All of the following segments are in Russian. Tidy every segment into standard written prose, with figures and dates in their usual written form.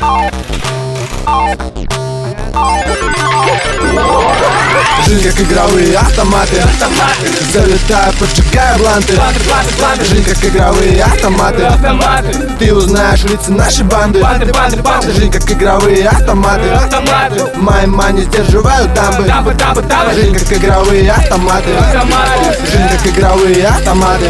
Жизнь как игровые автоматы, залетаю, поджигаю бланты. Жизнь как игровые автоматы, ты узнаешь лица нашей банды. Жизнь как игровые автоматы, мои мани сдерживают дамбы. Жизнь как игровые автоматы, жизнь как игровые автоматы.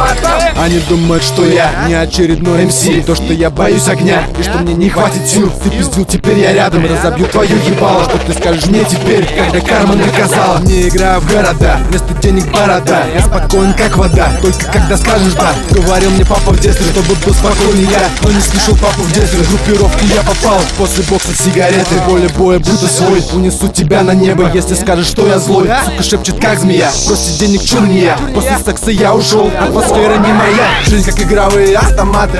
Они думают, что я не очередной МС, то, что я боюсь огня и что мне не хватит сил. Ты пиздил, теперь я рядом, разобью твою ебало. Что ты скажешь мне теперь, когда карма наказала? Не играю в города, вместо денег борода. Я спокоен как вода, только когда скажешь да. Говорил мне папа в детстве, чтобы был спокойней я, но не слышал папу в детстве. В группировки я попал, после бокса сигареты. Поле боя будто свой, унесу тебя на небо, если скажешь, что я злой. Сука шепчет как змея, просит денег чур не я. После секса я ушел, атмосфера не моя. Жизнь как игровые автоматы,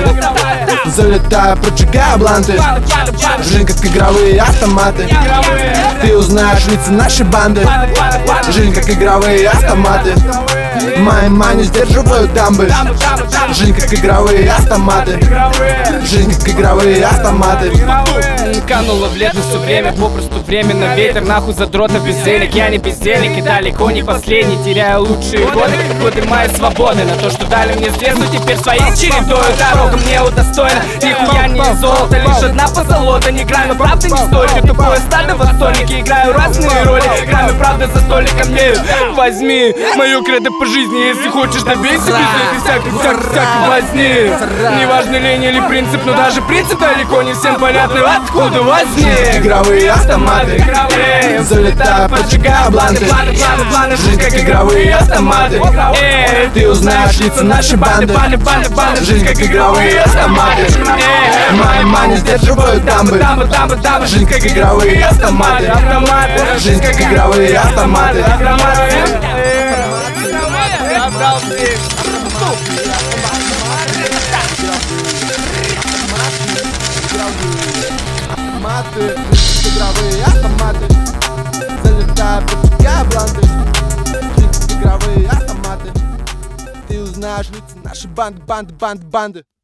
залетаю, поджигаю бланты. Жизнь как игровые автоматы, ты узнаешь лица нашей банды. Жизнь как игровые автоматы, мои мани сдерживают дамбы. Жизнь как игровые автоматы, жизнь как игровые автоматы. Кануло в лету все время, попросту время на ветер. Нахуй задротов бездельник, я не бездельник и далеко не последний. Теряю лучшие годы моей свободы на то, что дали мне с детства. Теперь своей чередою дорога мне удостоена. Нихуя не из золота, лишь одна позолота. Ни грамма правды не стоит, я тупой стадо в столике. Играю разные роли, граммы правды за столиком мне. Возьми мою кредо по жизни, если хочешь добейся без этой всякой возни. Неважно лень или принцип, но даже принцип далеко не всем понятный. Откуда возник? Игровые автоматы, залетаю, поджигаю бланты. Жизнь как игровые автоматы, ты узнаешь лица нашей банды. Жизнь как игровые автоматы, мои мани сдерживают дамбы. Жизнь как игровые автоматы, жизнь как игровые автоматы. Игровые автоматы, залетаю, поджигаю бланты. Жизнь как игровые автоматы, ты узнаешь лица нашей банды.